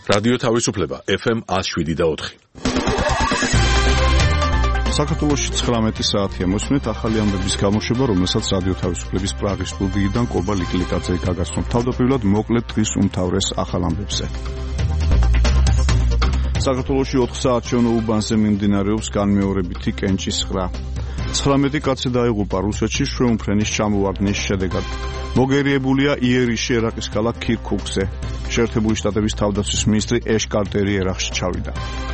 რადიო თავისუფლება FM 107.4. საქართველოში 19 საათია მოსმენთ ახალი ამბების გამოშვება, რომელსაც რადიო თავისუფლების პრაღის სტუდიიდან კობა ლიკლიკაძე გაგაცნობ. თავდაპირველად მოკლედ დღის უმთავრეს ახალ ამბებზე. საქართველოში 4 საათშენო უბანზე მიმდინარეობს განმეორებითი კენჭისყრა. 19 კაცი დაიღუპა რუსეთში შვეუნფრენის ჩამოვარდნის შედეგად. მოგერიებულია იერიშში ერაყის ქალაქ ქირქუქზე. შეერთებული შტატების თავდაცვის მინისტრი ეშ კარტერი ერაყში ჩავიდა.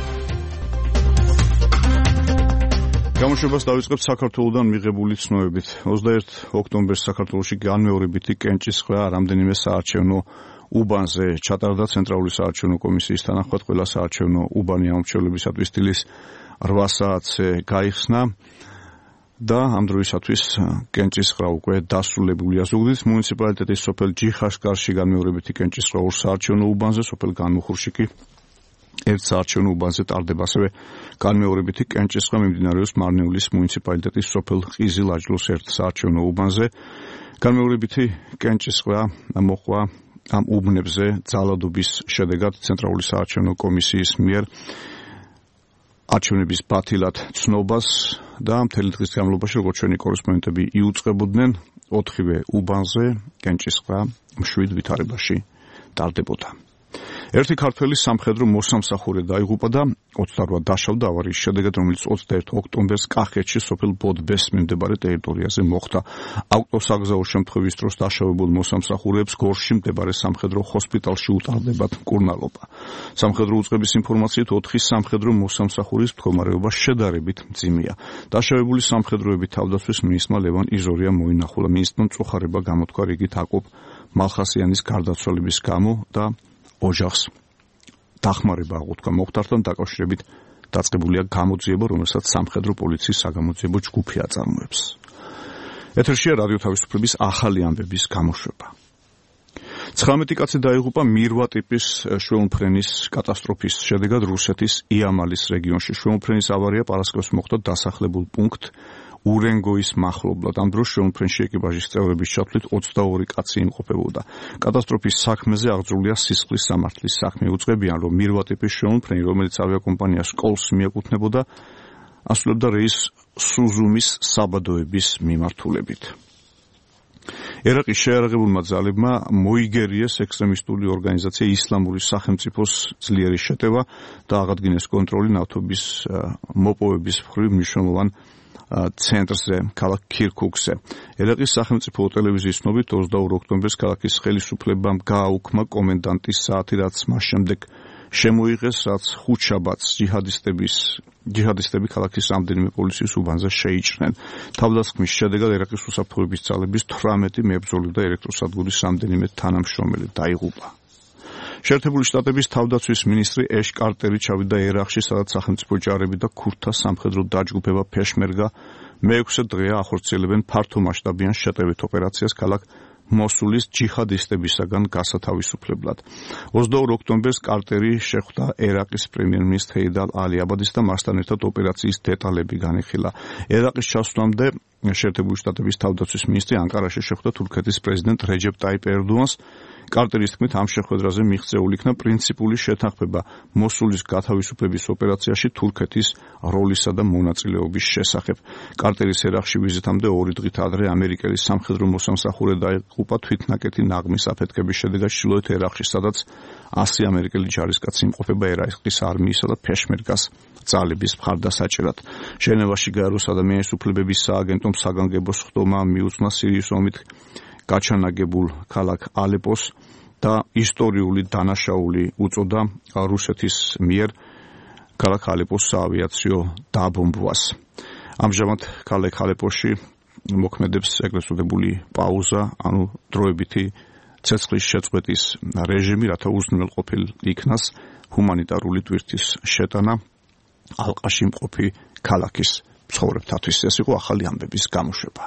გამოშვებას დავიწყებთ საქართველოდან მიღებული ცნობებით. 21 ოქტომბერს საქართველოში განმეორებითი კენჭისყრა რამდენიმე საარჩევნო უბანზე ჩატარდა. ცენტრალური საარჩევნო კომისიის თანახმად ყველა საარჩევნო უბანი ამომრჩეველებისათვის დილის 8 საათზე გაიხსნა და ამ დროისათვის კენჭისყრა უკვე დასრულებულია. ზუგდიდის მუნიციპალიტეტის სოფელ ჯიხაშკარში განმეორებითი კენჭისყრა 2 საარჩევნო უბანზე, სოფელ განმუხურში კი 1 საარჩევნო უბანზე ტარდება. ასევე განმეორებითი კენჭისყრა მიმდინარეობს მარნეულის მუნიციპალიტეტის სოფელ ყიზილაჯლოს 1 საარჩევნო უბანზე. განმეორებითი კენჭისყრა მოყვა ამ უბნებზე ძალადობის შედეგად ცენტრალური საარჩევნო კომისიის მიერ არჩევნების ბათილად ცნობას და მთელი დღის განმავლობაში, როგორც ჩვენი კორესპონდენტები იუწყებოდნენ, 4-ვე უბანზე კენჭისყრა მშვიდ ვითარებაში ტარდებოდა. ერთი ქართველი სამხედრო მოსამსახურე დაიღუპა და 28 დაშავდა ავარიის შედეგად, რომელიც 21 ოქტომბერს კახეთში სოფელ ბოდბეს მიმდებარე ტერიტორიაზე მოხდა. ავტოსაგზაო შემთხვევის დროს დაშავებულ მოსამსახურეებს გორში მდებარე სამხედრო ჰოსპიტალში უტარდებათ მკურნალობა. სამხედრო უწყების ინფორმაციით 4 სამხედრო მოსამსახურის მდგომარეობა შედარებით მძიმეა. დაშავებული სამხედროები თავდაცვის მინისტრმა ლევან იზორია მოინახულა. მინისტრმა მწუხარება გამოთქვა რიგით აკოპ მალხასიანის გარდაცვალების გამო და ოჯახს დახმარება აღუთქვა. მოხდართან დაკავშირებით დაწყებულია გამოძიება, რომელსაც სამხედრო პოლიციის საგამოძიებო ჯგუფი აწარმოებს. ეთერშია რადიო თავისუფლების ახალი ამბების გამოშვება. 19 კაცი დაიღუპა მირვა ტიპის შვეუნფრენის კატასტროფის შედეგად რუსეთის იამალის რეგიონში. შვეუნფრენის ავარია პარასკევს მოხდა დასახლებულ პუნქტ ურენგოის მახლობლად. ამ დროს შვეუნფრენში ეკიპაჟის წევრების ჩათვლით 22 კაცი იმყოფებოდა. კატასტროფის საქმეზე აღძრულია სისხლის სამართლის საქმე. უწყებიან, რომ მირვა ტიპის შვეუნფრენი, რომელიც ავიაკომპანია სკოლს მიეკუთვნებოდა, ასრულებდა რეის სუზუმის საბადოების მიმართულებით. ერაყის შეიარაღებულმა ძალებმა მოიგერიეს ექსტრემისტული ორგანიზაცია ისლამური სახელმწიფოს ძლიერი შეტევა და აღადგინეს კონტროლი ნავთობის მოპოვების მხრივ მნიშვნელოვან ცენტრზე, ქალაქ ქირქუქზე. ერაყის სახელმწიფო ტელევიზიის ცნობით 22 ოქტომბერს ქალაქის ხელისუფლებამ გააუქმა კომენდანტის საათი, რაც მას შემდეგ შემოიღეს, რაც ხუთშაბათს ჯიჰადისტები ქალაქის რამდენიმე პოლიციის უბანზე შეიჭრნენ. თავდასხმის შედეგად ერაყის უსაფრთხოების ძალების 18 მებრძოლი და ელექტროსადგურის რამდენიმე თანამშრომელი დაიღუპა. შეერთებული შტატების თავდაცვის მინისტრი ეშ კარტერი ჩავიდა ერაყში, სადაც სახელმწიფო ჯარები და ქურთთა სამხედრო დაჯგუფება ფეშმერგა მე-6 დღეა ახორციელებენ ფართომასშტაბიან შეტევით ოპერაციას ქალაქ მოსულის ჯიჰადისტებისაგან გასათავისუფლებლად. 22 ოქტომბერს კარტერი შეხვდა ერაყის პრემიერ-მინისტრ ჰეიდარ ალი აბადის და მასთან ერთად ოპერაციის დეტალები განიხილა. ერაყის ჩასვლამდე შეერთებული შტატების თავდაცვის მინისტრი ანკარაში შეხვდა თურქეთის პრეზიდენტ რეჯეპ ტაიპ ერდოანს. კარტერის თქმით, ამ შეხვედრაზე მიღწეული იქნა პრინციპული შეთანხმება მოსულის გათავისუფლების ოპერაციაში თურქეთის როლისა და მონაწილეობის შესახებ. კარტერის ერაყში ვიზიტამდე 2 დღით ადრე ამერიკელი სამხედრო მოსამსახურე დაიღუპა თვითნაკეთი ნაღმის აფეთქების შედეგად ჩრდილოეთ ერაყში, სადაც 100 ამერიკელი ჯარისკაცი იმყოფება ერაყის არმიისა და ფეშმერგას ძალების მხარდასაჭერად. ჟენევაში გაეროს ადამიანის უფლებების სააგენტომ საგანგებო სხდომა მიუძღვნა სირიის ომით გაჩანაგებულ ქალაქ ალეპოს და ისტორიული დანაშაული უწოდა რუსეთის მიერ ქალაქ ალეპოს საავიაციო დაბომბვას. ამჟამად ქალაქ ალეპოში მოქმედებს ეგრეთ წოდებული პაუზა, ანუ დროებითი ცეცხლის შეწყვეტის რეჟიმი, რათა უზრუნველყოფილ იქნას ჰუმანიტარული ტვირთის შეტანა ალყაში მყოფი ქალაქის მცხოვრებთათვის. ეს იყო ახალი ამბების გამოშვება.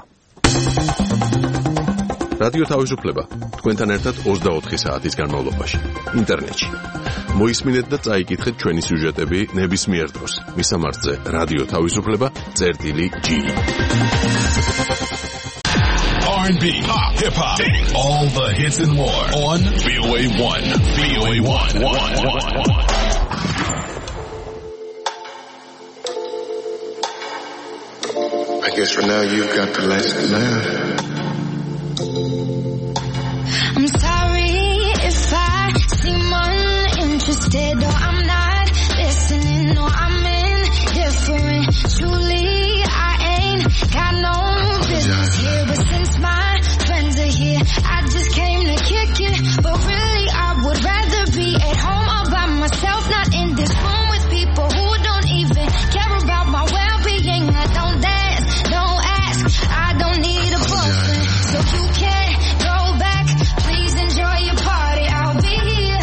რადიო თავისუფლება თქვენთან ერთად 24 საათის განმავლობაში ინტერნეტში. მოისმინეთ და წაიკითხეთ ჩვენი სიუჟეტები ნებისმიერ დროს. მისამართზე რადიო თავისუფლება წერტილი G. R&B, pop, hip-hop, dance, all the hits and more on VOA1. VOA1. I guess for now you've got the last laugh. I'm sorry if I seem uninterested or I'm not listening or I'm indifferent. Truly, I ain't got no business here, but since my friends are here, I just came to kick it. But really, I would rather be at home all by myself, not in this room with people who don't even care about my well-being. I don't dance, don't ask, I don't need a boyfriend, so you can't go back. Please enjoy your party, I'll be here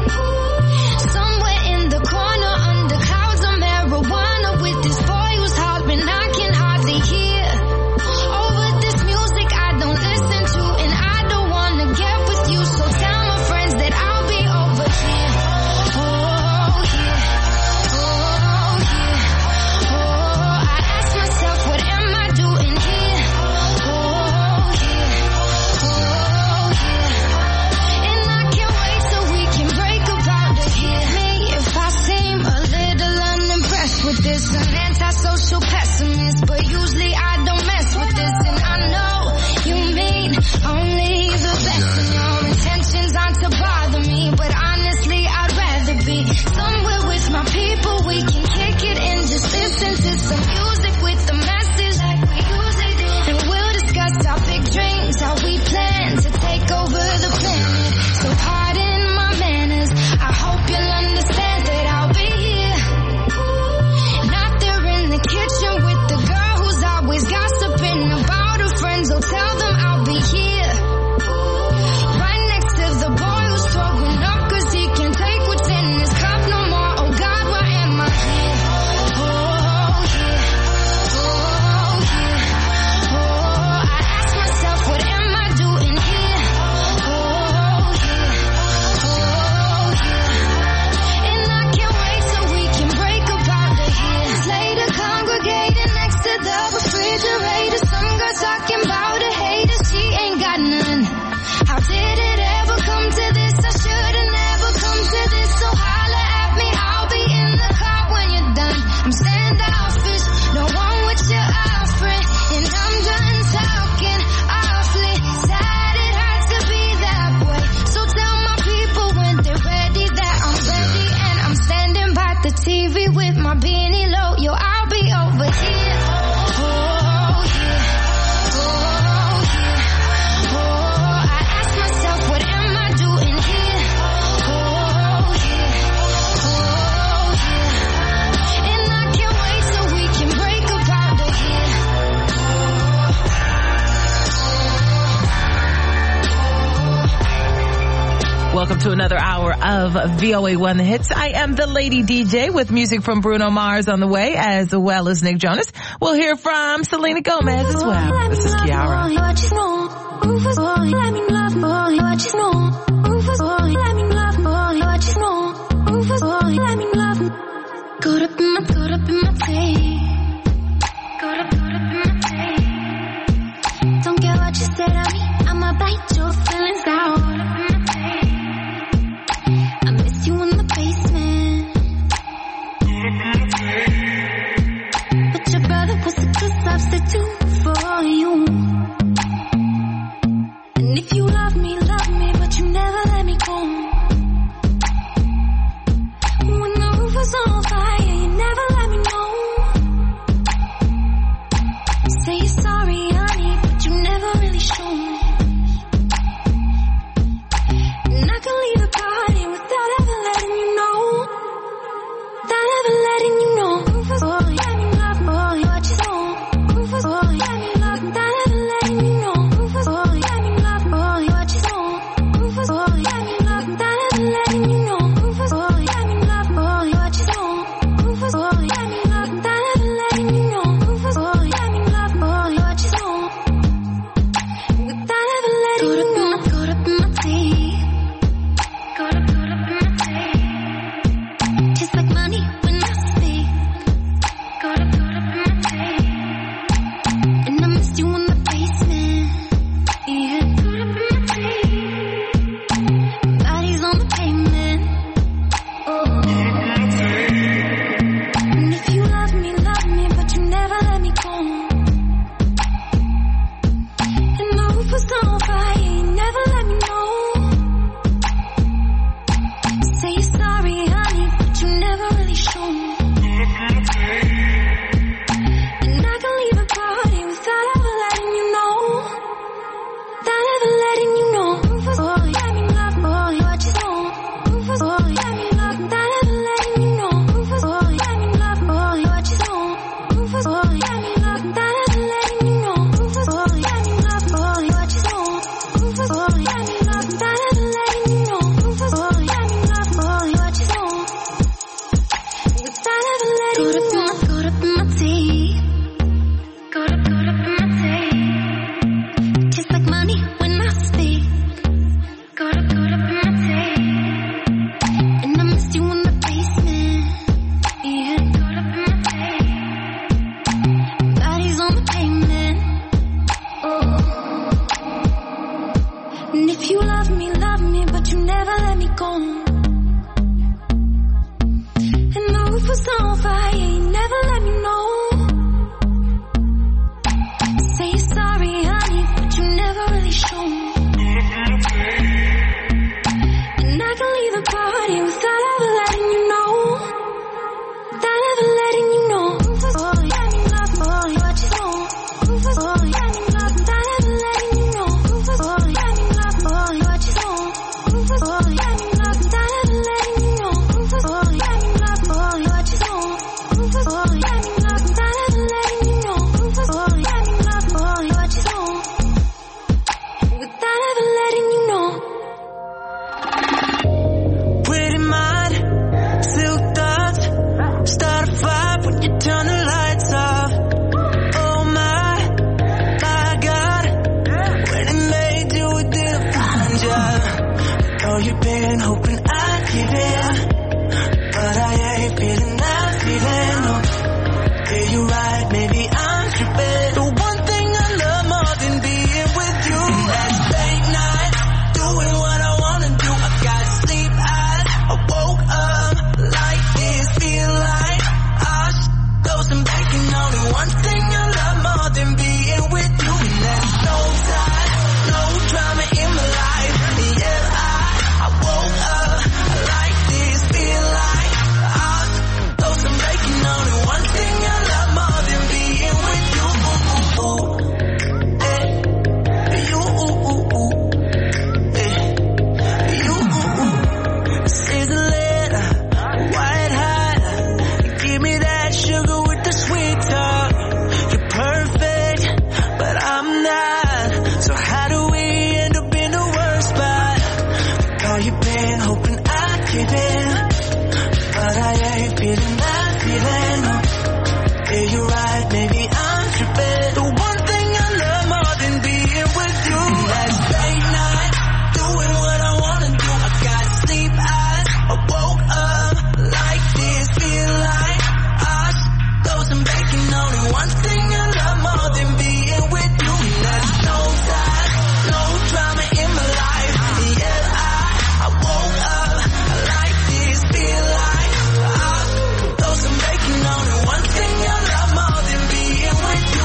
somewhere in the corner under clouds of marijuana with this boy who's hollering I can hardly hear over this music I don't listen to, and I don't wanna get with you, so tell my friends that I'll be over here. Oh yeah, oh yeah, oh, I ask myself what am I doing here? Oh yeah, oh yeah, and I can't wait till we can break up out of here. Me, if I seem a little unimpressed with this, an antisocial pessimist, but usually I don't mess with this, and I know you mean only the best, and your intentions aren't to bother me, but honestly I'd rather be somewhere with my people. We can kick it and just listen to some music with the message like we usually do, and we'll discuss our big dreams, how we plan to take over the planet. So pardon my manners, I hope you'll understand that I'll be here, not there in the kitchen with the girl who's always gossiping about her friends. So tell them I'll be here right next to the boy who's throwing up cause he can't take what's in his cup no more. Oh God, why am I here? Oh yeah, oh yeah, oh, I ask myself what am I doing here? Oh yeah, oh yeah, and I can't wait till we can break up out of here. Later congregating next to the refrigerator, some girl talking about a hater, she ain't got none. How did it ever come to this? I should've never come to this, so holla at me, I'll be in the car when you're done. I'm standoffish, no one with your offering, and I'm done talking awfully sad. It had to be that way, so tell my people when they're ready that I'm ready, and I'm standing by the TV with my beanie low. Yo, I'll be over here. Oh yeah, oh yeah, oh, I ask myself what am I doing here? Oh yeah, oh yeah, and I can't wait till we can break up out of here. Welcome to another hour of VOA1 The Hits. I am the Lady DJ with music from Bruno Mars on the way, as well as Nick Jonas. We'll hear from Selena Gomez as well. This is Kiara. Don't care what you said of me, I'ma bite your feelings out. I miss you in the basement, but your brother was a good substitute for you. And if you love me, but you never let me go. When the roof was on fire, you never let me know. Say you're sorry, honey, but you never really show me. And I can leave the party without ever letting you know. Without ever letting you know. Oh, let me love, boy, what you know. Oh, let me love, without ever letting you know. Oh, let me love, boy, what you know. was over, you never let me know. Say sorry, honey, but you never really show me. And I can leave the party without ever letting you know. Without ever letting you know. Oh, yeah, you love me, oh, what you want. Oh, yeah, you love me, without ever letting you know. Oh, yeah, you love me, oh, what you want. Oh, yeah, you love me, without ever letting you know. Oh, yeah, you love me, oh, what you want. Oh, yeah, you love me, without ever letting you know. Oh, yeah, you love me, oh, what you want. Without ever letting you know. Pretty mind, silk thoughts, start a fire when you turn the lights off. Oh my God, when it made you, it didn't find you. Oh, you've been hoping I'd give in, but I ain't feeling that feeling. No, yeah, you're right, maybe I'm tripping. The one thing I love more than being with you is late night, doing what I wanna do. I got sleep eyes, I woke up like this, feel like throw some bacon on it. One thing I love more than being with you, and that's no time, no drama in my life. Yeah, I woke up like this, feel like throw some bacon on it. One thing I love more than being with you. You, this is a letter, white hot. Give me that sugar with the sweet talk. You're perfect, but I'm not. So how do we end up in the worst spot? How you been hoping I'd give in, but I ain't feeling that feeling. No. Yeah, you're right, maybe I'm tripping. The one thing I love more than being with you is late night, doing what I wanna do. I got sleep eyes, I woke up like this, feel like throw some bacon on it. One thing I love more than being with you, and that's no time, no drama in my life. Yeah, I woke up like this, feel like throw some bacon on it. One thing I love more than being with you.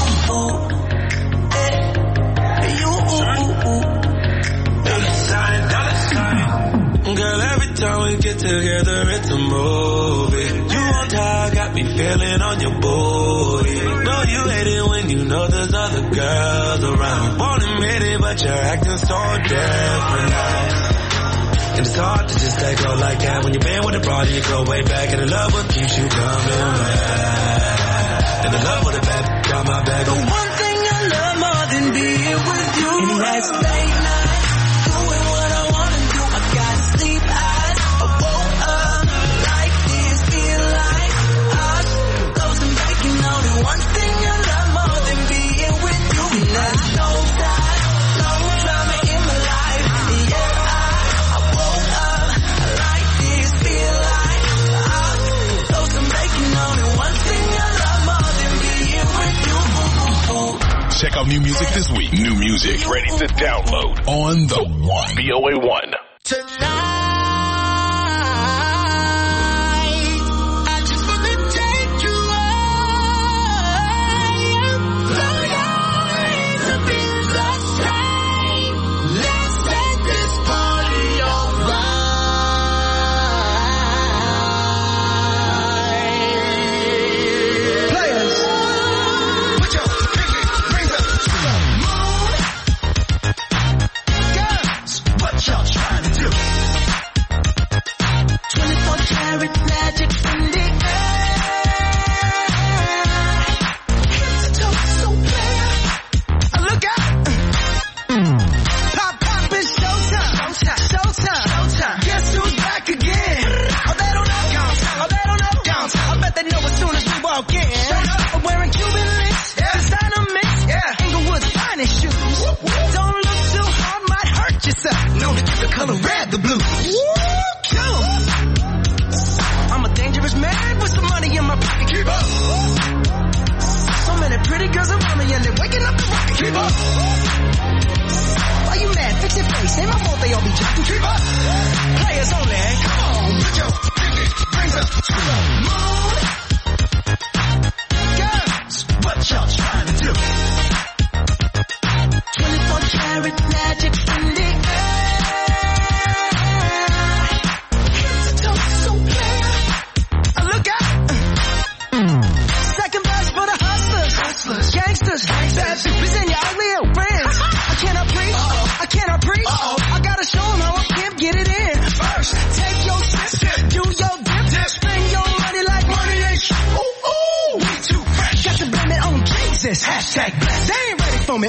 Girl, every time we get together, it's a movie. You on top, got me feeling on your booty. Know you hate it when you know there's other girls around. Won't admit it, but you're acting so different now. And it's hard to just let go like that. When you've been with a party, you go way back. And the love what keeps you coming back. And the love with a bad got my back. The one thing I love more than being with you, and that's late night, doing what I wanna do. I got sleep eyes, I woke up like this, feel like throw some bacon on it. One thing I love more than being with you, and that's no time, no drama in my life. Yeah, I woke up like this, feel like throw some bacon on it. One thing I love more than being with you. Check out new music this week. New music ready to download on the One. VOA One. Tonight, I just wanna take you away. Blow your eyes up in the sky. Let's set this party alright. Players, put your pinky rings up to the moon. Girls, what y'all trying to do? 24 karat magic in the air. Head to toe, so clear. Look out! Pop, pop, it's showtime. Showtime. Guess who's back again? Oh, they don't know. Oh, they don't know. I bet they know as soon as we walk in. I'm wearing Cuban links, designer mix, Inglewood's finest shoes. Don't look too hard, might hurt yourself. Known to keep the color red, the blue. Cool. I'm a dangerous man with some money in my pocket. Keep up. So many pretty girls around me and they're waking up the rocket. Keep up. Why you mad? fix your face. Ain't my fault they all be jacking. Keep up. Players only. Come on, put your pinky rings up to the moon. Girls, what y'all trying to do? 24 karat magic in the air. Head to toe, so clear. Look out. Second verse for the hustlers, gangsters, bad bitches and your ugly old friends. I cannot preach. I cannot preach. I gotta show them how a pimp get it in. First, take your sip, do your dip, spend your money like money ain't shit. Ooh, ooh, we too fresh. Got to blame it on Jesus. Hashtag blessed. They ain't ready for me.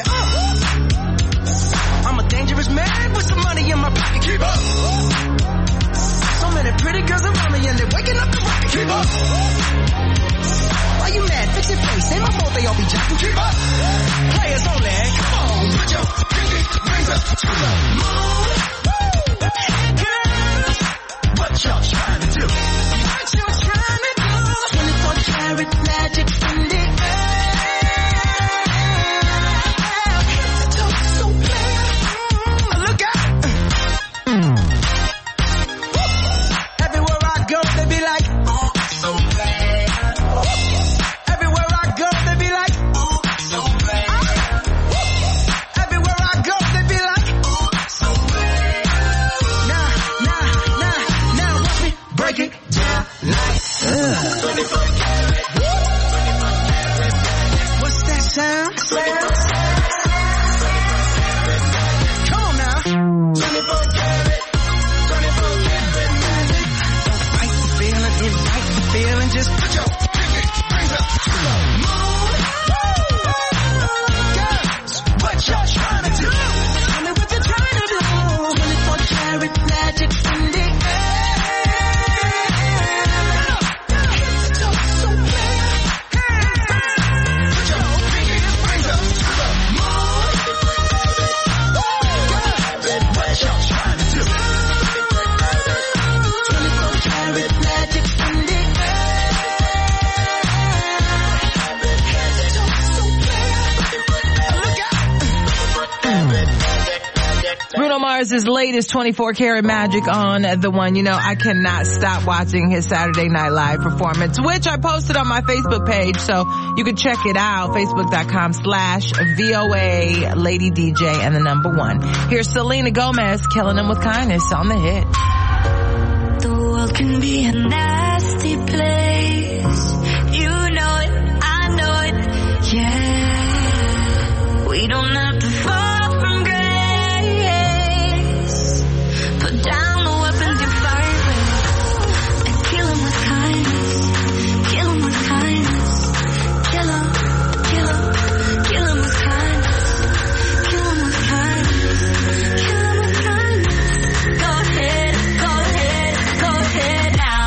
I'm a dangerous man with some money in my pocket. Keep up. So many pretty girls around me and they're waking up the rocket. Keep up. Why you mad? Fix your face. Ain't my fault they all be jacking. Keep up. Players only. Come on, put your pinky rings up to the moon. Girls, what y'all trying to do? What you trying to do? 24 karat magic in the air. Head to toe, so clear. Look out. Everywhere I go, they be like, oh, so bad. Everywhere I go, they be like, oh, so bad. Everywhere I go, they be like, oh, so bad. Now, watch me break it down like, 24 karat. What's that sound? Come on now. 24 karat. 24 karat magic. Don't fight the feeling, invite the feeling, just put your pinky rings up to the moon. Girls, what y'all trying to do? Tell me what you're trying to do. 24 karat magic in the air. Head to toe, so clear. Put your pinky rings up to the moon. Girls, what y'all trying to do? 24 karat magic in the air. Head to toe, so clear. Look out. Bruno Mars' latest 24 karat magic on The One. You know, I cannot stop watching his Saturday Night Live performance, which I posted on my Facebook page, so you can check it out, facebook.com/VOA Lady DJ and the number 1. Here's Selena Gomez, Killing Them With Kindness on the hit. The world can be a nasty place. You know it, I know it, yeah. We don't have to fall from grace. Put down the weapons you fight with and kill 'em with kindness. Kill 'em with kindness. Kill 'em, kill 'em, kill 'em with kindness. Kill 'em with kindness. Kill 'em with kindness. Go ahead, go ahead, go ahead now.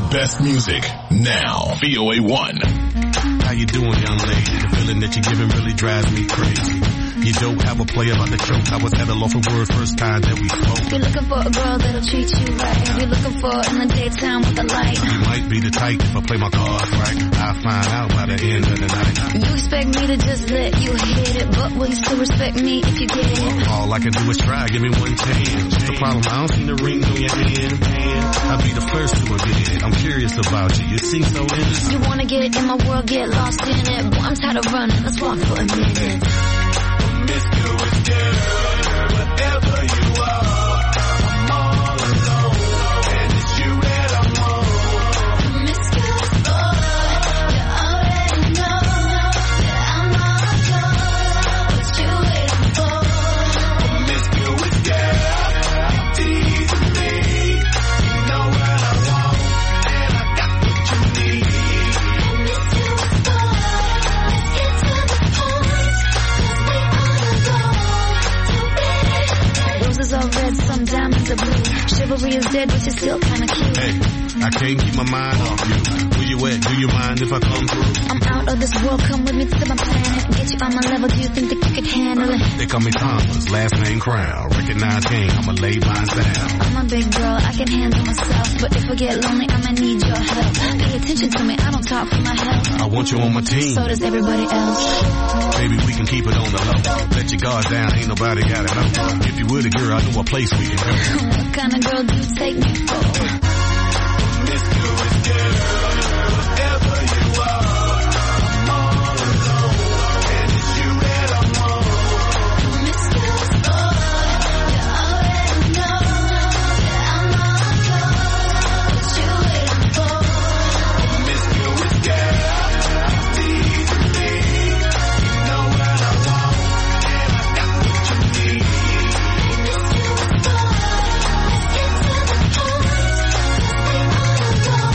best music now. VOA1. How you doing, young lady? The feeling that you're giving really drives me crazy. You don't have a play about the choke. I was at a loss for words first time that we spoke. You're looking for a girl that'll treat you right. You're looking for in the daytime with the light. You might be the type if I play my cards right. I'll find out by the end of the night. You expect me to just let you hit it, but will you still respect me if you get it? All I can do is try, give me one chance. What's the problem? I don't see the ring on your hand. I'll be the first to admit it. I'm curious about you. You seem so innocent. You wanna get in my world, get lost in it. Boy, I'm tired of running. Let's walk for a minute. Promiscuous girl, whatever you are, I'm all alone, and it's you that I want. Promiscuous boy, you already know that I'm all yours. What you waiting for? Promiscuous girl, teasing me. You know what I want, and I got what you need. Promiscuous boy, let's get to the point, 'cause we on the go. Roses are red, some diamonds are blue. Chivalry is dead, but you're still kinda cute. Hey, I can't keep my mind off you. Where you at? Do you mind if I come through? I'm out of this world, come with me to my planet. Get you on my level, do you think that you could handle it? They call me Thomas, last name Crown. Recognize game, I'ma lay mine down. I'm a big girl, I can handle myself. But if I get lonely, I'ma need your help. Pay attention to me, I don't talk for my health. I want you on my team. So does everybody else. Maybe we can keep it on the low. Let your guard down, ain't nobody got it know. If you were the girl, I know a place we can go. What kind of girl do you take me for? Promiscuous girl, whatever you are, I'm all alone, and it's you that I want. Promiscuous boy, you already know that I'm all yours. What you waiting for? Promiscuous girl, teasing me. You know what I want, and I got what you need. Promiscuous boy, let's get to the point, 'cause we on the go.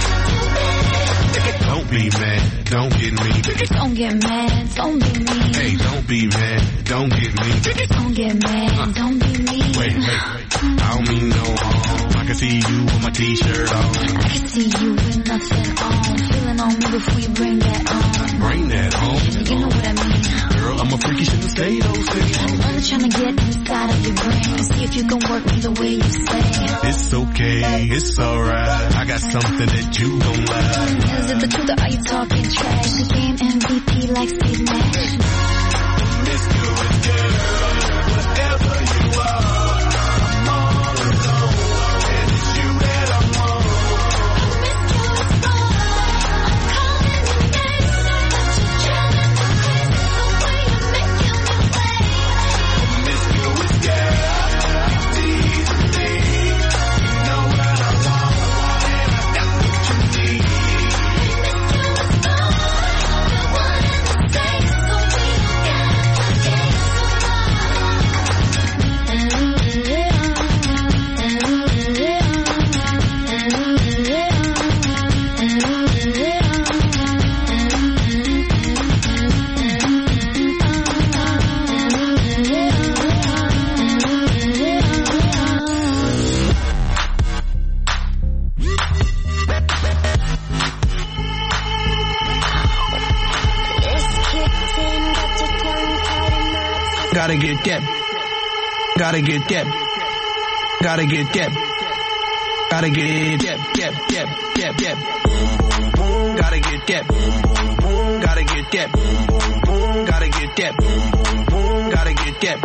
Don't be mad, don't get me. Don't get mad, don't be mean. Hey, don't be mad, don't get me. Don't get mad, don't be mean. Wait, I don't mean no harm. I can see you with my t-shirt on. I can see you with nothing on. Feeling on me before you bring that on. Bring that home. You know what I mean. Girl, I'm a freaky, shouldn't say those things. I'm only trying to get inside of your brain and see if you can work me the way you say. It's okay, it's alright. I got something that you don't like. Is it the truth or are you talking trash? The game MVP like Steve Nash. Promiscuous girl, whatever you are, I'm all alone, and it's you that I want. Promiscuous boy, I'm calling your name, but you're driving me crazy the way you're making me wait. Promiscuous girl, teasing me. You know what I want, and I got what you need. Promiscuous boy, you're one and the same, so we don't gotta forget. Gotta get that. Gotta get that. Gotta get that. Gotta get that. Gotta get that. Gotta get that. Gotta get that. Gotta get that.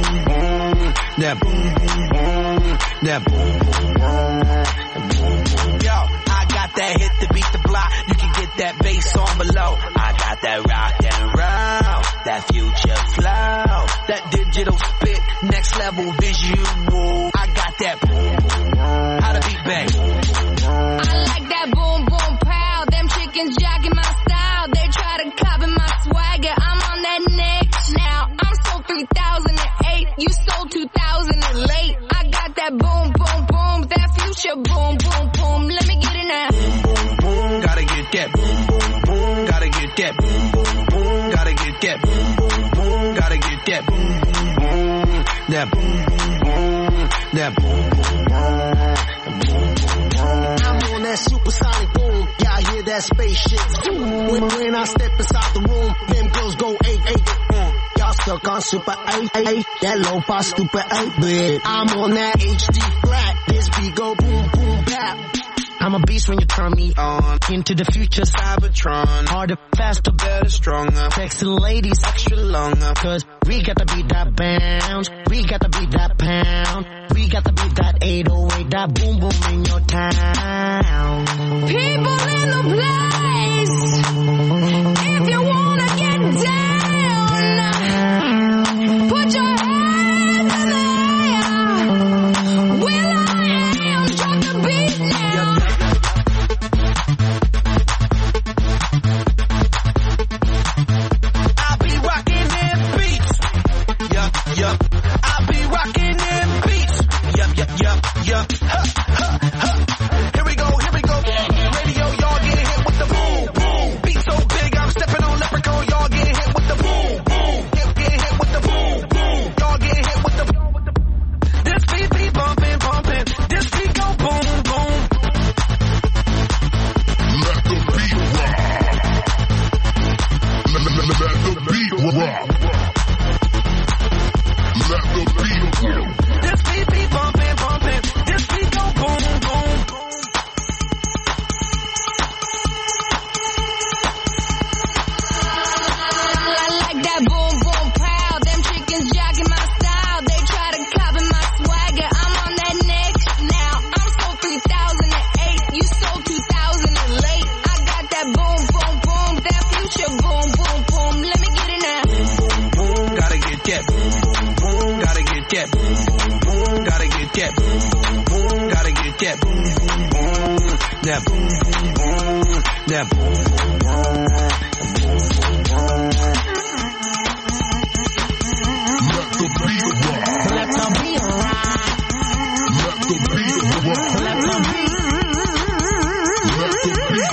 Yo, I got that hit to beat the block. You can get that bass on below. I got that rock and roll, that future flow, that digital spit, next level visual. I got that. How to beat bang. I like that boom boom pow. Them chickens jacking my style. They try to copy my swagger. I'm on that next now. I'm sold 3008. You sold 2000 late. I got that boom boom boom. That future boom boom boom. Let me get it now. Gotta get that. Gotta get that. Gotta get that. Gotta get that. That. I'm on that supersonic boom. Yeah, I hear that spaceship. When I step inside the room, them girls go 8-8. Y'all stuck on super 8-8. That lo-fi stupid 8-bit. I'm on that HD flat. This beat go boom, boom, bap. I'm a beast when you turn me on. Into the future, Cybertron. Harder, faster, better, stronger. Sexy ladies, extra longer. Cause we got to beat that bounce. We got to beat that pound. We got to beat that 808. That boom, boom in your town. People in the place. If you wanna get down, put your hands in the air. Will I am, drop the beat now. I'll be rocking them beats. Yup, yup. I'll be rocking them beats. Yup, yup, yup, yup. Huh, huh, huh. Here we go, here we go. Radio, y'all get hit with the boom, boom. Beat so big, I'm stepping on leprechaun. Y'all get hit with the boom, boom. Get hit with the boom, boom. Y'all get hit with the boom. This beat be bumping, bumping. This beat go boom, boom. Let the beat rock. Let the beat rock. Let the beat rock. This beat be bumping, bumping. This beat go boom, boom. I like that boom, boom, pow. Them chickens jacking my style. They try to copy my swagger. I'm on that next now. I'm so 3008. You so 2008. I got that boom, boom, boom. That future boom, boom, boom. Let me get it now. Boom, gotta get that. Boom, gotta get that. Boom, gotta get that. Boom, gotta get that. Boom, that boom, boom, that boom, Let the beat rock. let the beat rock. Let the beat rock. Let the beat. Let the beat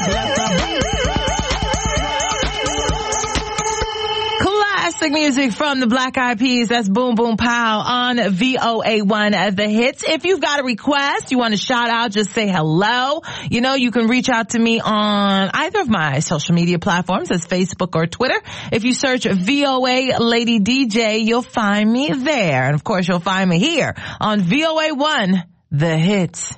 rock. Classic music from the Black Eyed Peas. That's Boom Boom Pow on VOA1 The Hits. If you've got a request, you want to shout out, just say hello. You know, you can reach out to me on either of my social media platforms, that's Facebook or Twitter. If you search VOA Lady DJ, you'll find me there. And of course, you'll find me here on VOA1 The Hits.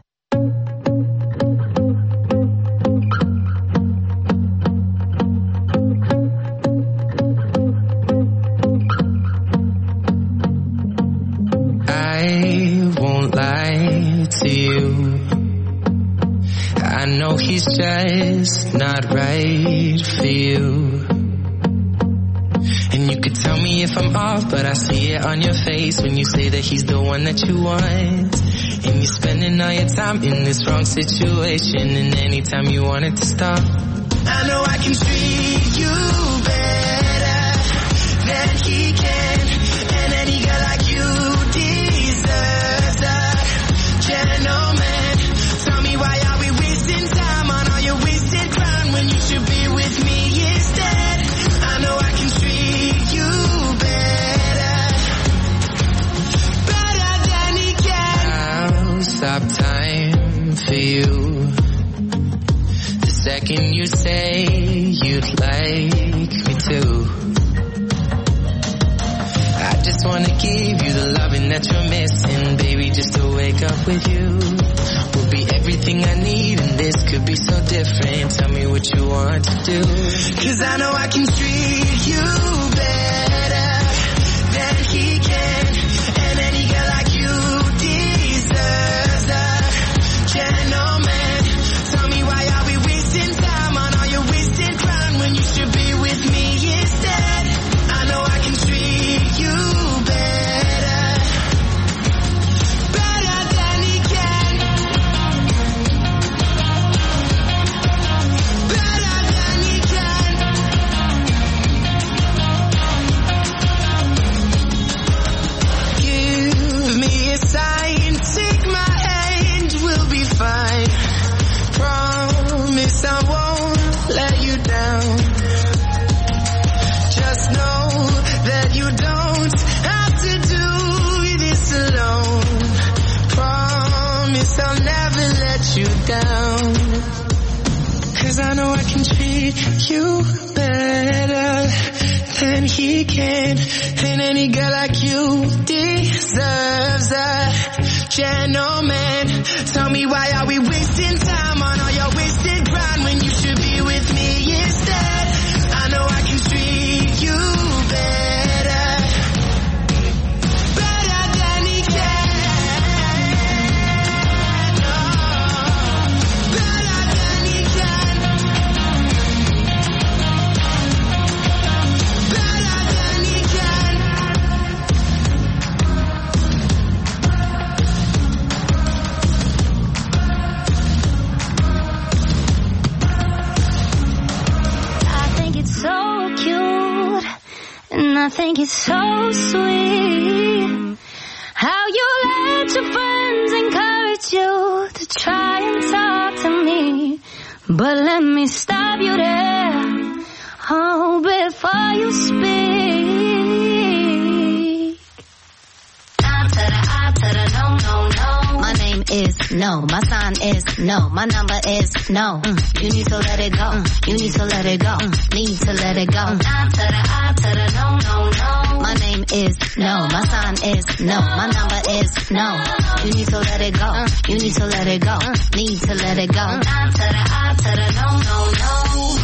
I won't lie to you. I know he's just not right for you. And you could tell me if I'm off, but I see it on your face when you say that he's the one that you want. And you're spending all your time in this wrong situation, and anytime you want it to stop, I know I can treat you better than he can, and any girl like you deserves a gentleman. Tell me why are we wasting time on all your wasted crime when you should be with me instead. I know I can treat you better than he can. I'll stop time for you the second you say you'd like me to. I just wanna give you the loving that you're missing, baby, just to wake up with you will be everything I need, and this could be so different. Tell me what you want to do, 'Cause I know I can treat you better than he can, and any girl like you deserves a gentleman. Tell me why are we wasting time on all your wasted crime when you should be with me instead. I know I can treat you better than he can, better than he can. Give me a sign, take my hand, we'll be fine. Promise I won't let you down. Just know that you don't have to do this alone. Promise I'll never let you down. 'Cause I know I can treat you better than he can. And any girl like you deserves a gentleman. Tell me why are we wasting time on all your wasted grind when you should be with me instead. I know I can treat you better, better than he can. Better than he can. Better than he can. I think it's so cute, and I think it's so sweet how you let your friends encourage you to try and talk to me. But let me stop you there, oh, before you speak. I to the I to the no, no, no. My name is no, my sign is no, my number is no. You need to let it go, you need to let it go, need to let it go. I to the no, no, no. My name is no, my sign is no, my number is no. You need to let it go, you need to let it go, need to let it go. I to the no, no, no.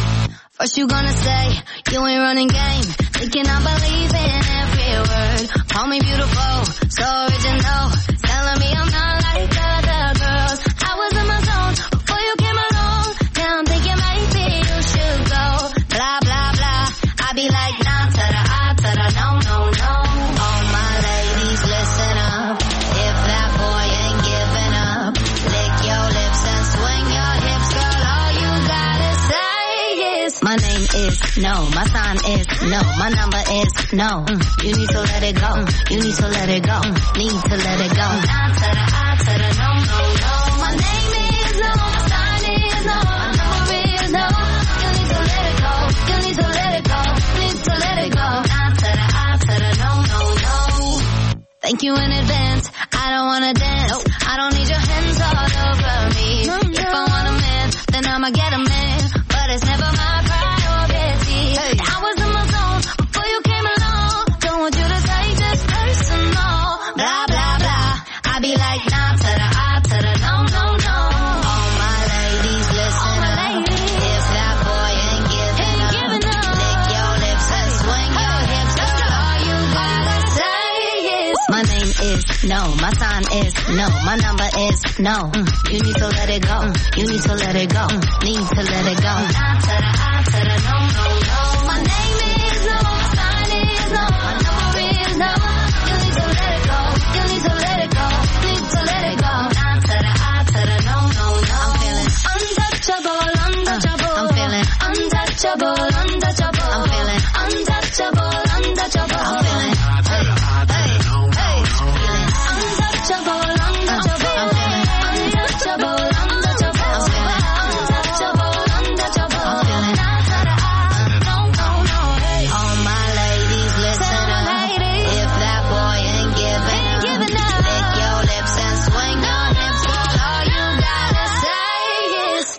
First you gonna say you ain't running game, thinking I believe in every word. Call me beautiful, so original, telling me I'm not like other girls. I was in my zone before you came along. Now I'm thinking maybe you should go. Blah blah blah. I be like nah to the I to the no no no. All my ladies listen up. If that boy ain't giving up, lick your lips and swing your hips, girl. All you gotta say is my name is no, my sign is no, my number is no. You need to let it go, you need to let it go, need to let it go. Nah to the I to the no no no. My name is no, my sign is no, my number is no. You need to let it go, you need to let it go, need to let it go. Nah to the I to the no no no. Thank you in advance, I don't wanna dance. I don't need your hands all over me. If I want a man, then I'ma get a man, but it's never my priority. I was in my zone before you came along. Don't want you to take this personal. Blah blah blah. I be like nah to the I to the no no no. All my ladies listen up. If that boy ain't giving up, lick your lips and swing your hips, girl. All you gotta say is my name is no, my sign is no, my number is no. You need to let it go, you need to let it go, need to let it go. Nah to the I to the no no no. My name is no, my sign is no, my number is no. You need to let it go, you need to let it go, need to let it go. Nah to the I to the no no no. I'm feeling untouchable, untouchable. I'm feeling untouchable, untouchable. I'm feeling untouchable, untouchable. I'm feeling hey hey hey. Feeling untouchable, untouchable. I'm feeling untouchable, untouchable. I'm feeling untouchable, untouchable. I'm feeling no no no. All my ladies listen up. If that boy ain't giving up, lick your lips and swing your hips, girl. All you gotta say is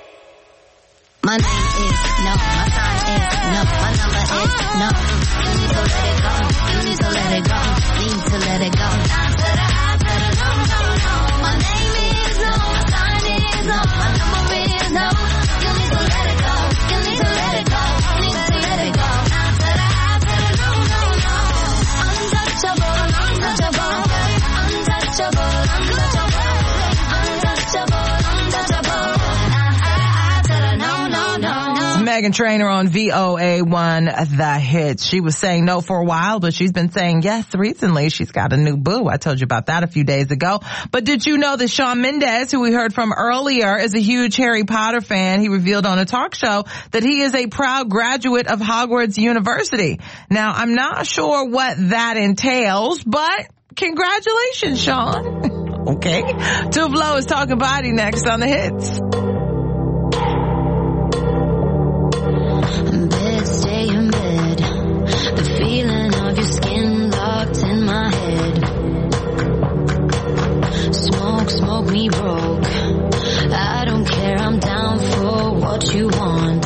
my name is no, my sign is no, my number is no. You need to let it go, you need to let it go, need to let it go. Nah to the I to the no no no. My name is no, my sign is no, my number is no. You need to let it go, you need to let it go, need to let it go. Nah to the I to the no no no. Untouchable, untouchable, untouchable, untouchable, untouchable, untouchable. I to the no no no. Meghan Trainor on VOA1 The Hits. She was saying no for a while, but she's been saying yes recently. She's got a new boo. I told you about that a few days ago. But did you know that Shawn Mendes, who we heard from earlier, is a huge Harry Potter fan? He revealed on a talk show that he is a proud graduate of Hogwarts University. Now, I'm not sure what that entails, but congratulations, Shawn. Okay. Tuvlo is Talking Body next on The Hits. Stay in bed. The feeling of your skin locked in my head. Smoke me me broke. I don't care, I'm down for what you want.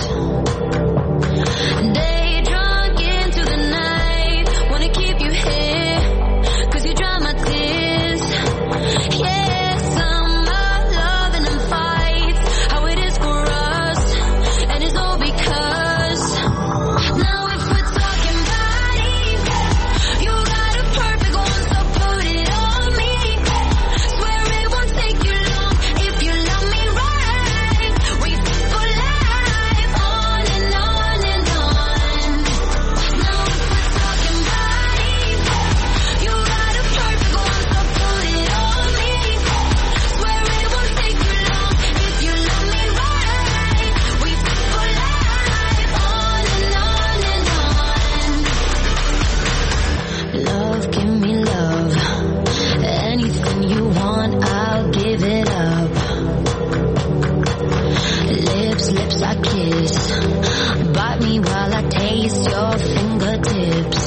Day drunk into the night, wanna keep you here, 'cause you dry my tears. Yeah, summer love and them fights, how it is for us, and it's all because now if we're talking bodies, you got a perfect one, so put it on me. Swear it won't take you long if you love me right. We for life, on and on and on. Now if we're talking bodies, you got a perfect one, so put it on me. Swear it won't take you long if you love me right. We for life, on and on and on. Love, give me love. Anything you want, I'll give it up. Lips I kiss. Bite me while I taste your fingertips.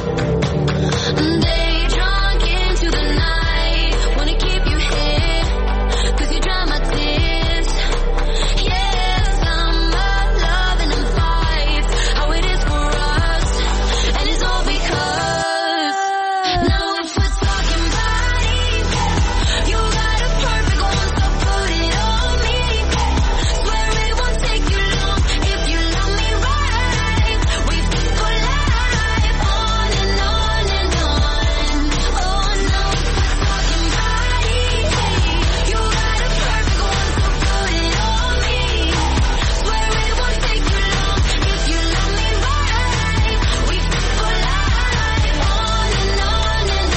Day drunk into the night, wanna keep you here, 'cause you dry my tears. Yeah, summer love and them fights, how it is for us, and it's all because now if we're talking bodies, you got a perfect one, so put it on me. Swear it won't take you long if you love me right. We for life, on and on and on. Oh, now if we're talking bodies, you got a perfect one, so put it on me. Swear it won't take you long if you love me right. We for life, on and on and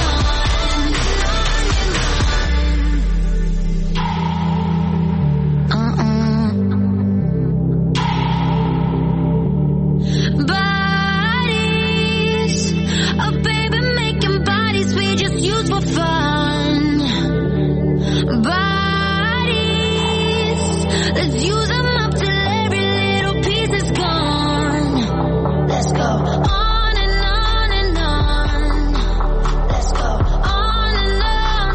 on. Bodies, oh baby, making bodies we just use for fun. Bodies, let's use them up till every little piece is gone. Let's go on and on and on. Let's go on and on.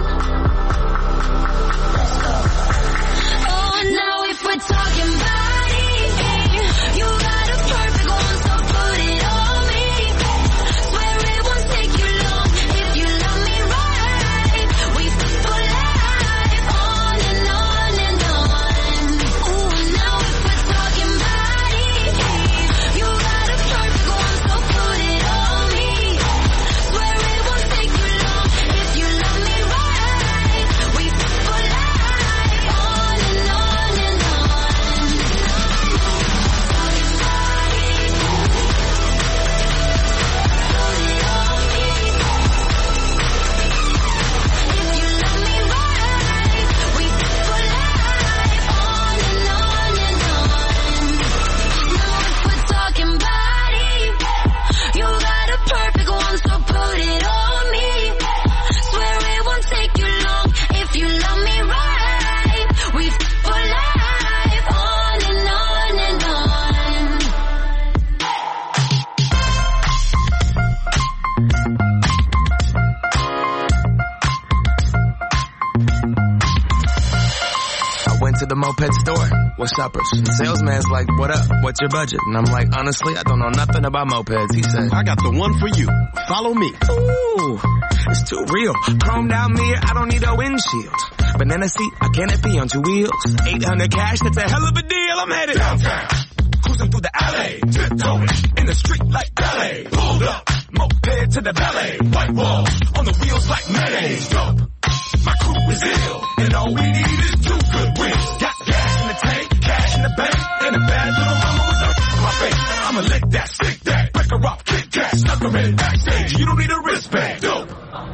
Let's go. Oh, now if we're talking bodies, you got a perfect one, so put it on me. Swear it won't take you long if you love me right. We for life, on and on and on. Ooh, now if we're talking bodies, you got a perfect one, so put it on me. Swear it won't take you long if you love me right. We for life, on and on and on. Talking bodies, put it on me. If you love me right, we for life, on and on and on. Now if we're talking bodies, you got a perfect one, so put it on me. Swear it won't take you long if you love me right. We for life, on and on and on. I went to the moped store. What's uppers? The salesman's like, what up? What's your budget? And I'm like, honestly, I don't know nothing about mopeds. He said, I got the one for you. Follow me. ooh, it's too real. Chromed out mirror, I don't need a windshield. Banana seat, a canopy on two wheels. 800 cash, that's a hell of a deal. I'm headed Downtown, cruising through the alley, tiptoeing in the street like ballet. Pulled up, moped to the valet. White walls on the wheels like mayonnaise. Dope, my crew is ill, and all we need is two good wheels. Got gas in the tank, cash in the bank, and a bad little mama with a my face. I'ma lick that, stick that, break her off, kick that, stuck her in backstage. You don't need a wristband. Dope.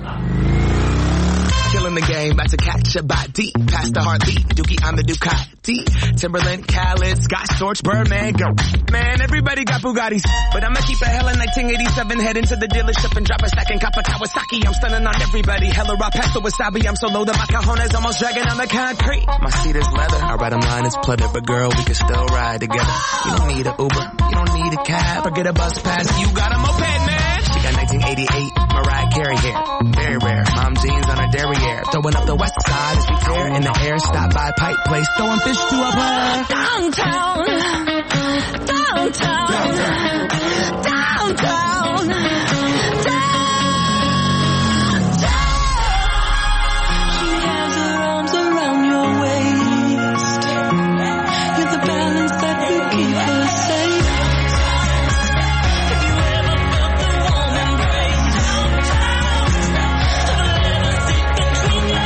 killing the game, about to catch a body. Past the heartbeat, Dookie on the Ducati. Timberland, Khaled, Scott Storch, Birdman, go. Man, everybody got Bugattis, but I'ma keep a hella 1987. Head into the dealership and drop a stack and cop a Kawasaki. I'm stunning on everybody, hella raw pasta wasabi. I'm so low that my cajones almost dragging on the concrete. My seat is leather, I ride 'em line is pleather, but girl, we can still ride together. You don't need a Uber, you don't need a cab, or get a bus pass. You got a moped, man. She got 1988 Mariah Carey hair, very rare. Mom jeans on her derriere. Throw Throwing up the west side as we tear in the air. Stop by Pipe Place, throwing fish to a player. Downtown, downtown, downtown, downtown. She has her arms around your waist. You're the balance that will keep her safe. Have you ever felt the warm embrace? Have you ever seen between your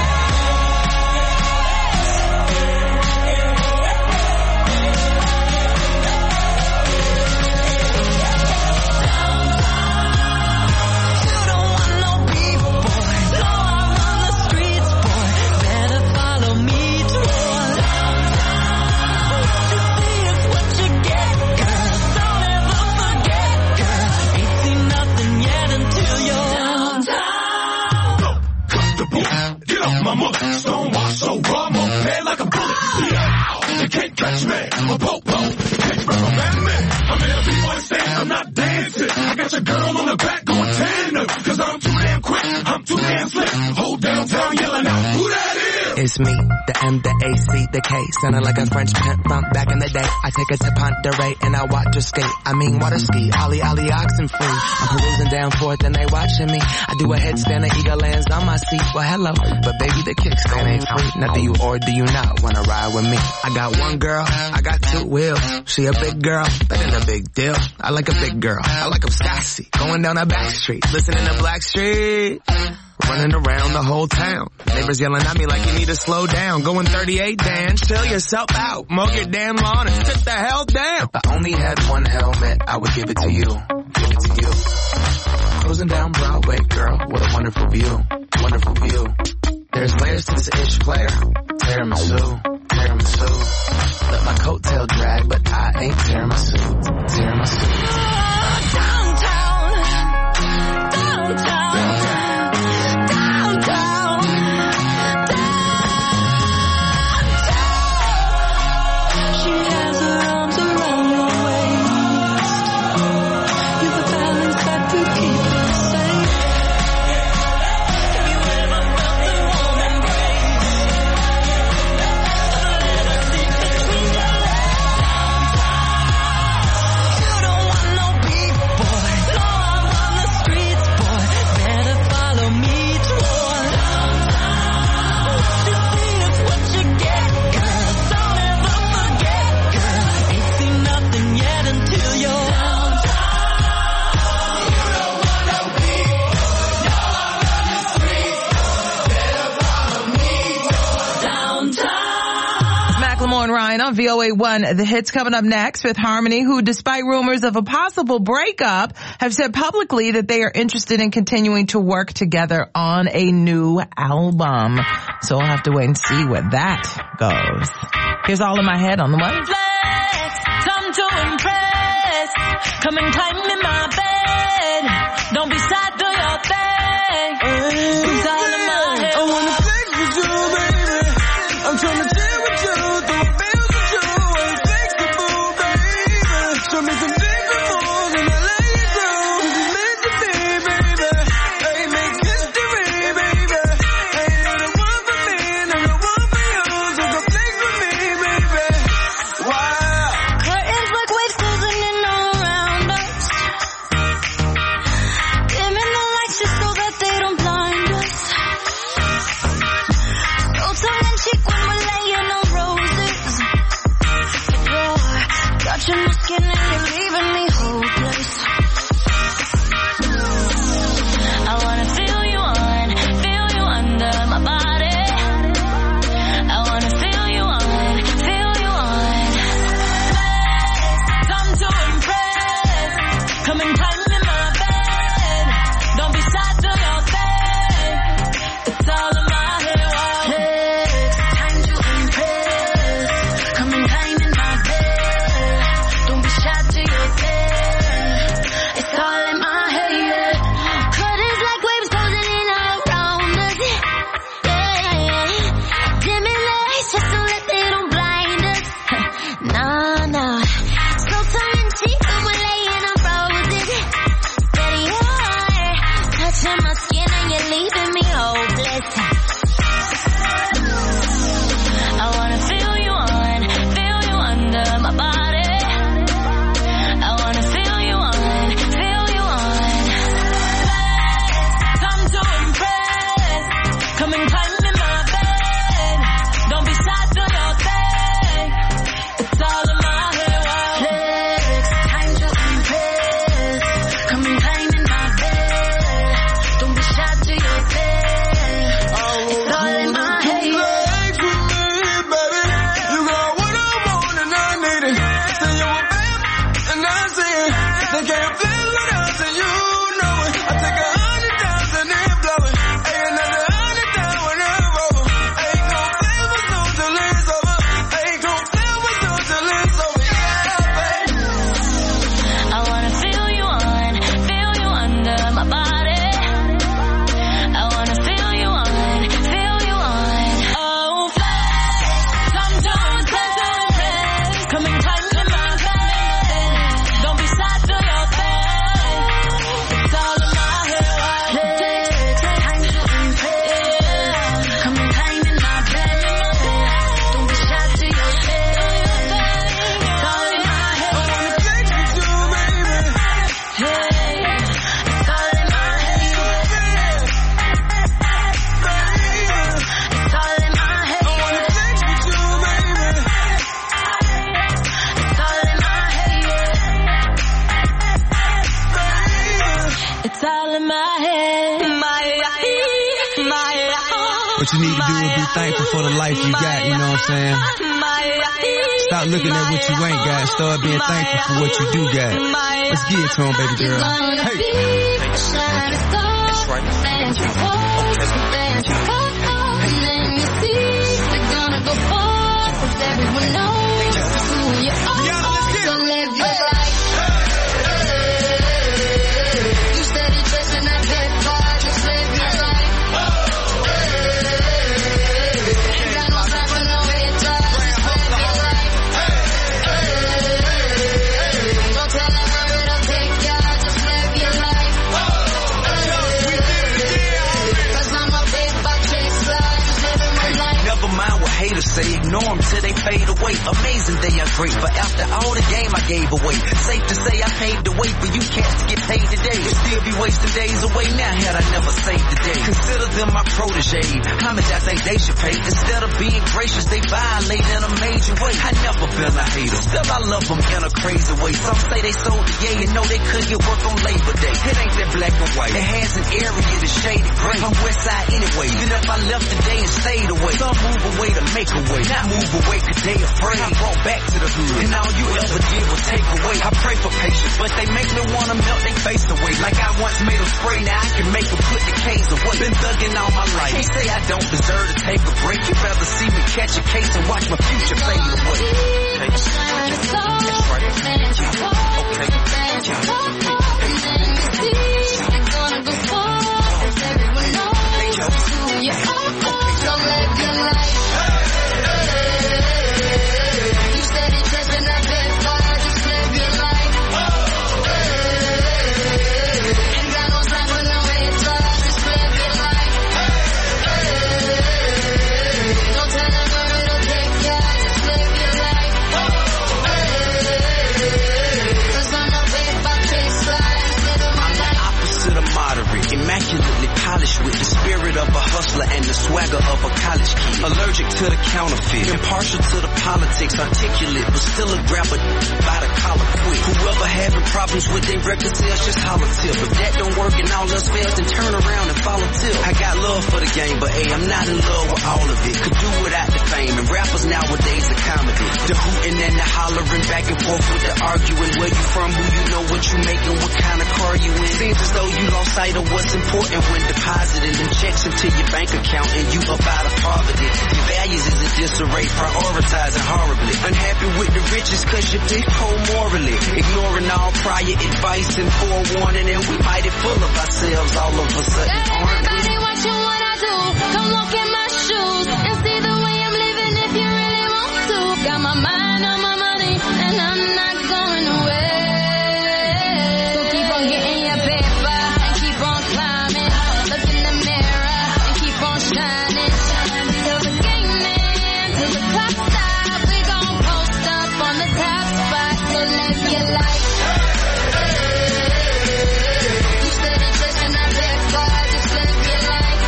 Stonewash so raw, more pay like a bullet. Yeah, you can't catch me. I'm a popo. Can't reprimand me. I'm in a B-boy stand. I'm not dancing. I got your girl on the back going tandem. Cause I'm too damn quick. I'm too damn slick. Whole downtown yelling out, who that is? It's me, the M, the A, C, the K. Sounding like a French pimp from back in the day. I take her to Ponderay and I watch her skate. I mean water ski, ollie, oxen free. I'm perusing down Fourth and they watching me. I do a headstand and eagle lands on my seat. Well, hello, but baby, the kickstand ain't free. Now do you or do you not wanna ride with me? I got one girl, I got two wheels. She a big girl, that ain't a big deal. I like a big girl, I like them sassy. Going down a back street, listening to Black Street. Running around the whole town. Neighbors yelling at me like you need to slow down. Going 38, Dan, chill yourself out. Mow your damn lawn and sit the hell down. If I only had one helmet, I would give it to you. Give it to you. Cruising down Broadway, girl, what a wonderful view. Wonderful view. There's layers to this ish player. Tiramisu, tiramisu. Let my coattail drag, but I ain't tiramisu. Tiramisu. Downtown, downtown. On VOA1, the hits coming up next with Harmony, who, despite rumors of a possible breakup, have said publicly that they are interested in continuing to work together on a new album. So we'll have to wait and see where that goes. Here's All in My Head on the one. Flex, time to impress. Come and climb in my bed. Don't be sad, do your thing. It's all in my head. I wanna flex with you, baby. I'm trying to chill with you. Show me some different moves and I lay you down. This is meant to be, baby. Ain't make history, baby. Ain't you the one for me and I'm the one for you. So come flex with me, baby. Wow. Curtains like waves closing in all around us. Dimming the lights just so that they don't blind us. So tongue in cheek when we're laying on roses. You're touching my skin and you're leaving me hopeless. I wanna feel you under my body. I wanna feel you on. Time to impress. Come and climb in my bed. Don't be sad, do your thing. It's all in my head. Time to impress. Come and climb in my bed. Don't be shy, What you need to do is be thankful for the life you got, you know what I'm saying? Stop looking at what you ain't got. Start being thankful for what you do got. Let's get it to him, baby girl. Hey. That's right. Everyone knows who you are. So live your life. You steady chasing that big car, just live your life. Ain't got no time for no haters, just live your life. Don't tell them where it'll take ya, just live your life. Cause I'm a big buck chase life, just living my life. Never mind what haters say, ignore them till they fade away. Amazing they are great, but after all the game I gave away. Safe to say I paved the way for you cats to get paid today. Still be wasting days away now had I never saved the day. Consider them my protege, homage I think they should pay. Instead of being gracious, they violate in a major way. I never been a hater, still I love them in a crazy way. Some say they sold the yay and know they couldn't get work on Labor Day. It ain't that black and white, it has an area that's shaded gray. I'm west side anyway, even if I left today and stayed away. Some move away to make a way, not move away cause they afraid. I brought back to the hood, and all you ever did was take away. I pray for patience, but they make me wanna melt they face away. Like I once made them spray, now I can make them put the K's away. Been thugging all my life, can't say I don't deserve to take a break. You'd rather see me catch a case and watch my future fade away. Okay. That's right. Immaculately polished with the spirit of a hustler and the swagger of a college kid. Allergic to the counterfeit, impartial to the politics, articulate, but still a grabber by the collar quick. Whoever having problems with their record sales, just holler tip. If that don't work and all else fails, then turn around and follow tip. I got love for the game, but hey, I'm not in love with all of it. Could do without the fame, and rappers nowadays are comedy. The hooting and the hollering, back and forth with the arguing. Where you from, who you know, what you making, what kind of car you in. Seems as though you lost sight of what's important when depositing them checks into your bank account and you up out of poverty. Your values is in disarray, prioritizing horribly. Unhappy with the riches cause you're big whole morally. Ignoring all prior advice and forewarning, and we mighty full of ourselves all of a sudden, aren't we? Everybody watching what I do, come walk in my shoes and see the way I'm living if you really want to. Got my mind on my money and I'm not going away. So keep on getting your paper and keep on climbing. Look in the mirror and keep on shining. Till the game ends, till the clock stops, we gon' post up on the top spot. So live your life. You steady chasing that big car, just live your life.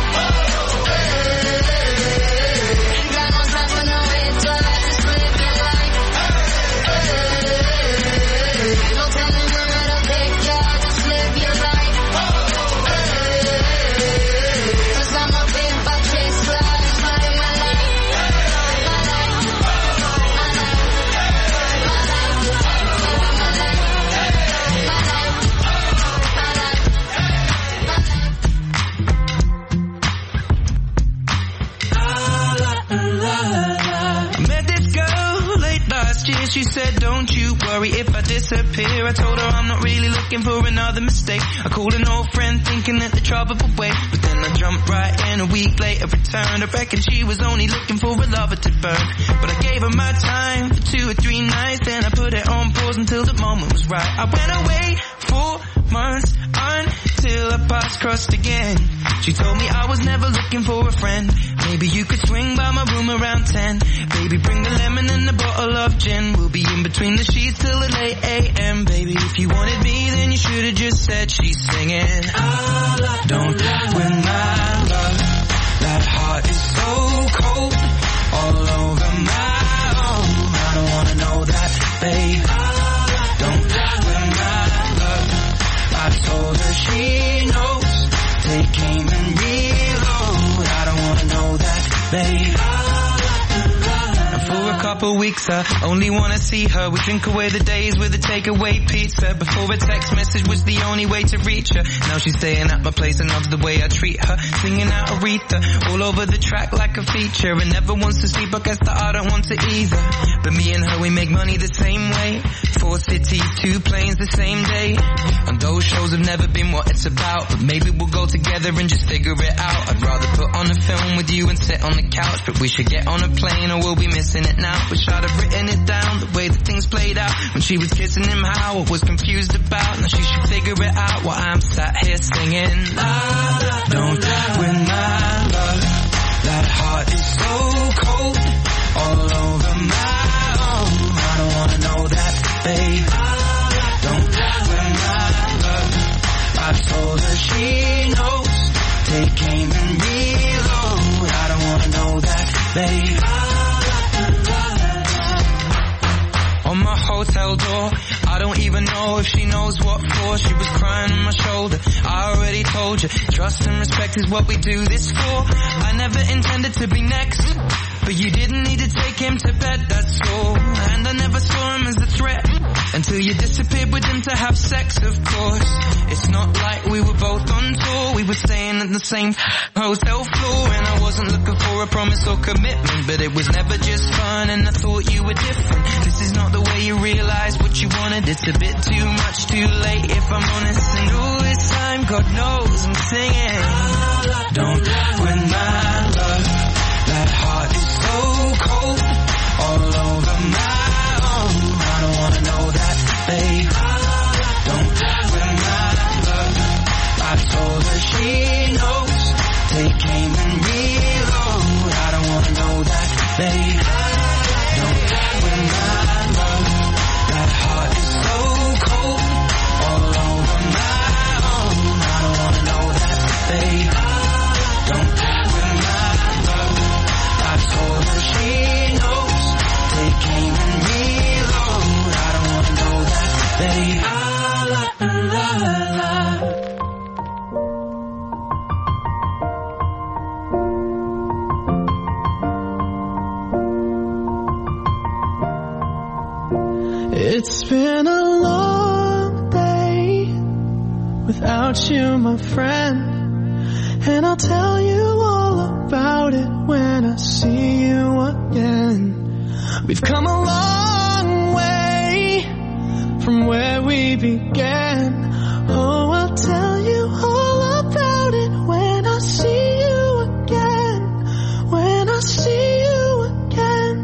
Ain't got no time for no haters, just live your life. Don't tell me where it'll take ya, just live your life. Cause I'm a big buck chase life, just live my life. I met this girl late last year. She said, don't you worry if I disappear. I told her I'm not really looking for another mistake. I called an old friend thinking that the trouble would wait, but then I jumped right in. A week later returned. I reckon she was only looking for a lover to burn, but I gave her my time for 2 or 3 nights. Then I put it on pause until the moment was right. I went away 4 months until our paths crossed again. She told me I was never looking for a friend. Maybe you could swing by my room around 10. Baby, bring the lemon and a bottle of gin. We'll be in between the sheets till the late AM. Baby, if you wanted me, then you should have just said she's singing. Don't with my love. That heart is so cold, all over my own. I don't wanna know that, babe. Don't with my love. I told her she knows. Take aim and reload. I don't wanna know that. a couple weeks, I only wanna see her. We drink away the days with a takeaway pizza. Before a text message was the only way to reach her. Now she's staying at my place and loves the way I treat her. Singing out Aretha all over the track like a feature. And never wants to sleep, I guess that I don't want to either. But me and her, we make money the same way. 4 cities, 2 planes the same day. And those shows have never been what it's about. But maybe we'll go together and just figure it out. I'd rather put on a film with you and sit on the couch. But we should get on a plane or we'll be missing it now. Wish I'd have written it down, the way that things played out. When she was kissing him, how I was confused about. Now she should figure it out while I'm sat here singing. La, don't win my love. That heart is so cold, all over my own. I don't wanna know that, babe. Don't win my love. I told her she knows. Take aim and reload. I don't wanna know that, babe. On my hotel door, I don't even know if she knows what for. She was crying on my shoulder. I already told you, trust and respect is what we do this for. I never intended to be next, but you didn't need to take him to bed, that's all. And I never saw him as a threat until you disappeared with him to have sex, of course. It's not like we were both on tour. We were staying at the same hotel floor. And I wasn't looking for a promise or commitment, but it was never just fun and I thought you were different. This is not the way you realize what you wanted. It's a bit too much too late if I'm honest. And all this time, God knows I'm singing. Don't win my love. That heart is so cold, all over my own. I don't wanna know that, babe. Don't win my love. I told her she knows. Take aim and reload. I don't wanna know that, babe. Don't win my love. That heart is so cold, all over my own. I don't wanna know that, babe. Don't win my love. I told her she knows. Take aim and reload. I don't wanna know that, babe. It's been a long day without you, my friend, and I'll tell you all about it when I see you again. We've come a long way from where we began. Oh, I'll tell you all about it when I see you again. When I see you again.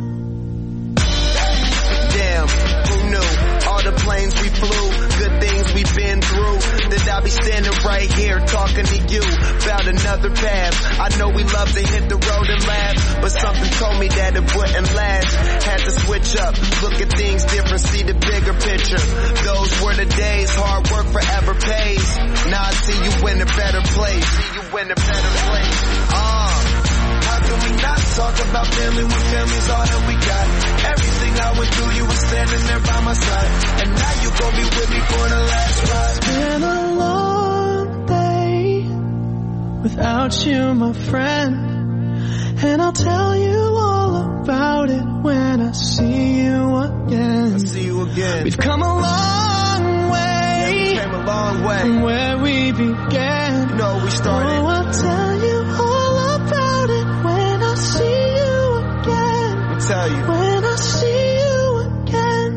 Damn, who knew? All the planes we flew, good things we've been through. That I'll be standing right here talking to you about another path. I know we love to hit the road and laugh, but something told me that it wouldn't last. Had to switch up, look at things different, see the bigger picture. Those were the days, hard work forever pays. Now I see you in a better place. See you in a better place. How can we not talk about family when family's all that we got? Everything I went through, you were standing there by my side, and now you gon' be with me for the last ride. It's been a long day without you, my friend, and I'll tell you all about it when I see you again. I see you again. We've come a long way, yeah, we came a long way from where we began. You know we started. Oh, I'll tell you all about it when I see you again. Let me tell you. When I see you again.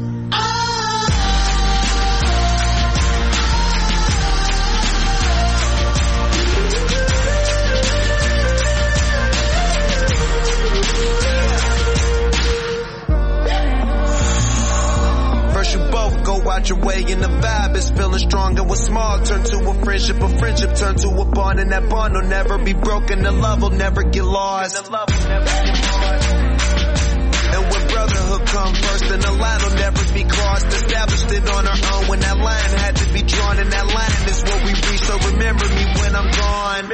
First you both go out your way and the vibe is feeling strong, and what's small turn to a friendship turn to a bond, and that bond will never be broken, the love will never get lost. And when brotherhood come first, then the line will never be crossed. Established it on our own when that line had to be drawn, and that line is what we reach, so remember me when I'm gone.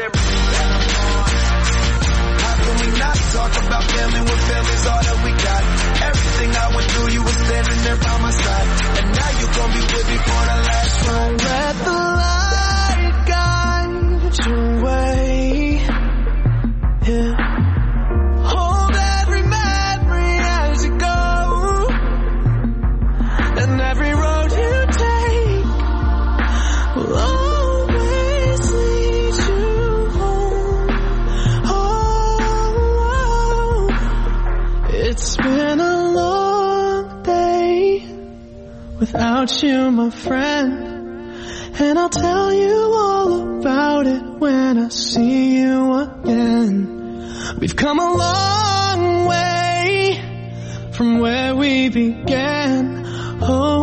How can we not talk about family when family's all that we got? Everything I went through, you were standing there by my side, and now you gon' be with me for the last ride. Let the light guide your way. Yeah. Hold every memory It's been a long day without you, my friend, and I'll tell you all about it when I see you again. We've come a long way from where we began. Oh,